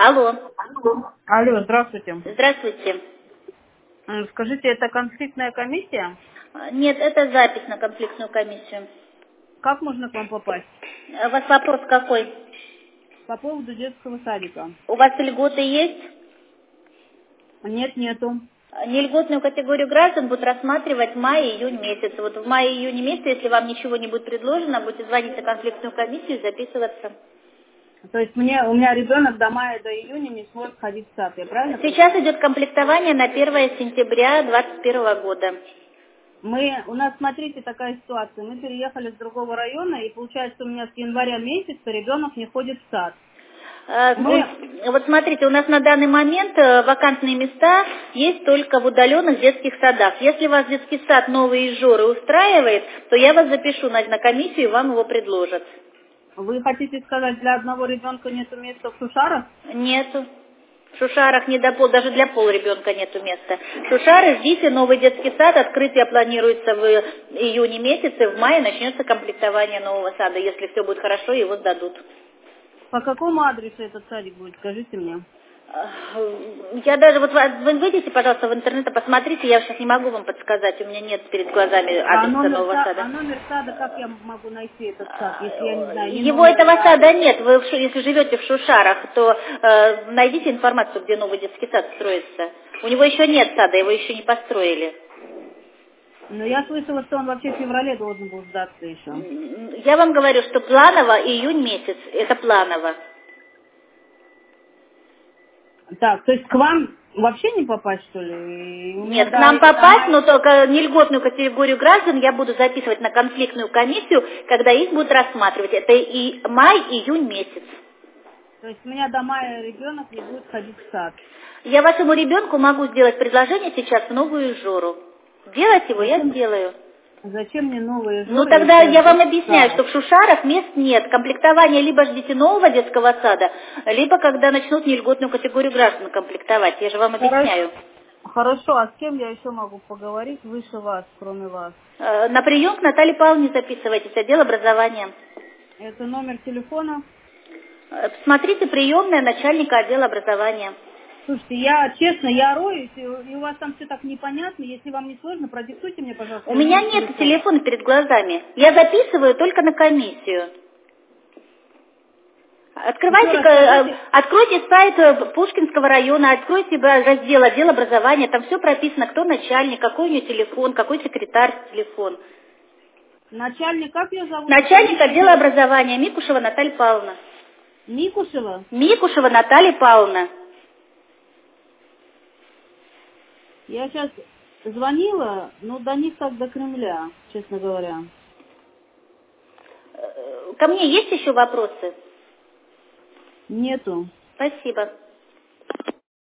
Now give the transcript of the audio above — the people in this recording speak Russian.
Алло. Алло, здравствуйте. Здравствуйте. Скажите, это конфликтная комиссия? Нет, это запись на конфликтную комиссию. Как можно к вам попасть? У вас вопрос какой? По поводу детского садика. У вас льготы есть? Нет, нету. Нельготную категорию граждан будут рассматривать в мае-июнь месяц. Вот в мае-июне месяце, если вам ничего не будет предложено, будете звонить на конфликтную комиссию и записываться. То есть у меня ребенок до мая, до июня не сможет ходить в сад, я правильно Сейчас понимаю? идет комплектование на 1 сентября 2021 года. У нас, смотрите, такая ситуация. Мы переехали с другого района, и получается, у меня с января месяца ребенок не ходит в сад. Вот смотрите, у нас на данный момент вакантные места есть только в удаленных детских садах. Если вас детский сад Новые Ижоры устраивает, то я вас запишу на комиссию и вам его предложат. Вы хотите сказать, для одного ребенка нету места в Шушарах? Нету. В Шушарах даже для полребенка нету места. Шушары, ждите, новый детский сад, открытие планируется в июне месяце, в мае начнется комплектование нового сада. Если все будет хорошо, его сдадут. По какому адресу этот садик будет, скажите мне? Я даже, вы выйдите, пожалуйста, в интернет, и посмотрите, я сейчас не могу вам подсказать, у меня нет перед глазами адреса нового сада. А номер сада, как я могу найти этот сад, если я не знаю? Его этого сада нет, если живете в Шушарах, то найдите информацию, где новый детский сад строится. У него еще нет сада, его еще не построили. Но я слышала, что он вообще в феврале должен был сдаться еще. Я вам говорю, что планово июнь месяц, это планово. Так, то есть к вам вообще не попасть, что ли? Нет, к нам попасть, но только нельготную категорию граждан я буду записывать на конфликтную комиссию, когда их будут рассматривать. Это и май-июнь месяц. То есть у меня до мая ребенок не будет ходить в сад. Я вашему ребенку могу сделать предложение сейчас в Новую Ижору. Делать его я сделаю. Зачем мне Новые Ижоры? Ну тогда я вам объясняю, что в Шушарах мест нет. Комплектование либо ждите нового детского сада, либо когда начнут нельготную категорию граждан комплектовать. Я же вам объясняю. Хорошо, а с кем я еще могу поговорить выше вас, кроме вас? На прием к Наталье Павловне записывайтесь, отдел образования. Это номер телефона? Смотрите, приемная начальника отдела образования. Слушайте, я роюсь, и у вас там все так непонятно. Если вам не сложно, продиктуйте мне, пожалуйста. У меня нет телефона перед глазами. Я записываю только на комиссию. Откройте сайт Пушкинского района, откройте раздел отдел образования, там все прописано, кто начальник, какой у нее телефон, какой секретарь телефон. Начальник, как ее зовут? Начальник отдела образования, Микушева Наталья Павловна. Микушева? Микушева Наталья Павловна. Я сейчас звонила, но до них как до Кремля, честно говоря. Ко мне есть еще вопросы? Нету. Спасибо.